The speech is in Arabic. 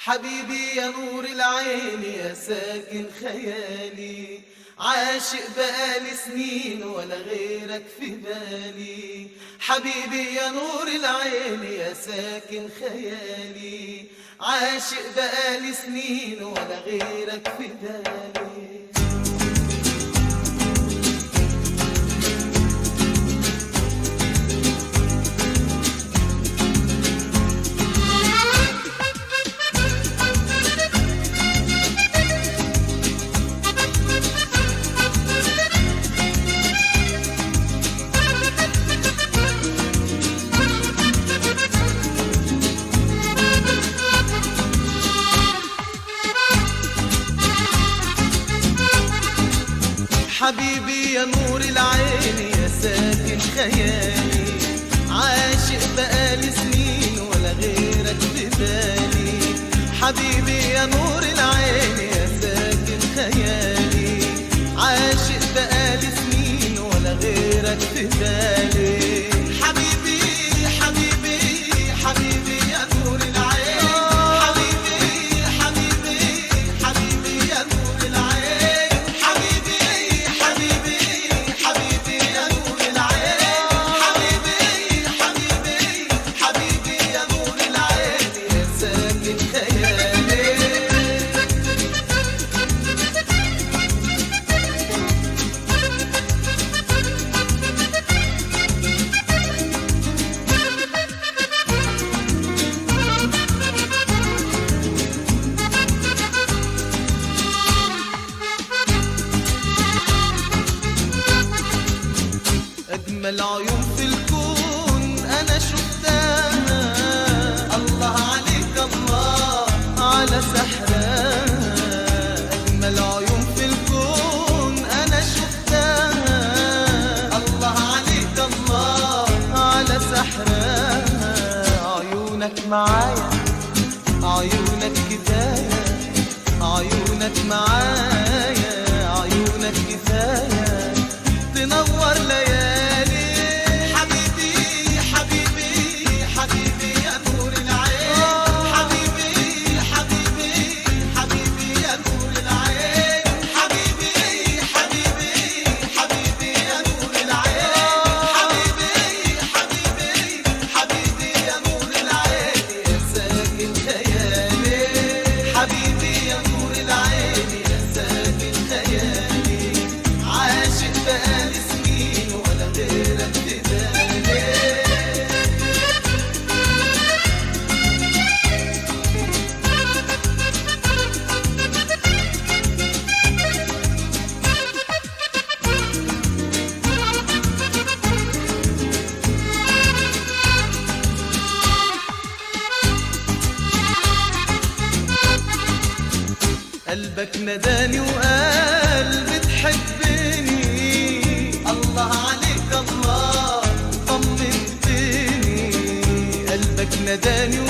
حبيبي يا نور العين يا ساكن خيالي، عاشق بقالي سنين ولا غيرك في بالي. حبيبي يا نور العين يا ساكن خيالي، عاشق بقالي سنين ولا غيرك في بالي. حبيبي يا نور العين يا ساكن خيالي، عاشق بقالي سنين ولا غيرك في بالي. حبيبي يا نور العين يا ساكن خيالي، عاشق بقالي سنين ولا غيرك في بالي. حبيبي حبيبي حبيبي يا نور العين، حبيبي حبيبي حبيبي يا نور العين، حبيبي حبيبي حبيبي يا نور العين، حبيبي حبيبي حبيبي يا نور العين يا ساكن خيالي. أجمل عيون في الكون أنا شفتها، الله عليك الله على سحرها. أجمل عيون في الكون أنا شفتها، الله عليك الله على سحرها. عيونك معايا عيونك كفاية، عيونك معايا عيونك كفاية تنور ليالي. حبيبي حبيبي حبيبي يا نور العين، حبيبي حبيبي حبيبي يا نور العين، حبيبي حبيبي حبيبي يا نور العين، حبيبي حبيبي حبيبي يا نور العين يا ساكن خيالي. حبيبي يا نور العين يا ساكن خيالي، عاشق بقالي سنين ولا غيرك في بالي. قلبك نداني وقال بتحبني، الله عليك الله طمنتني. قلبك نداني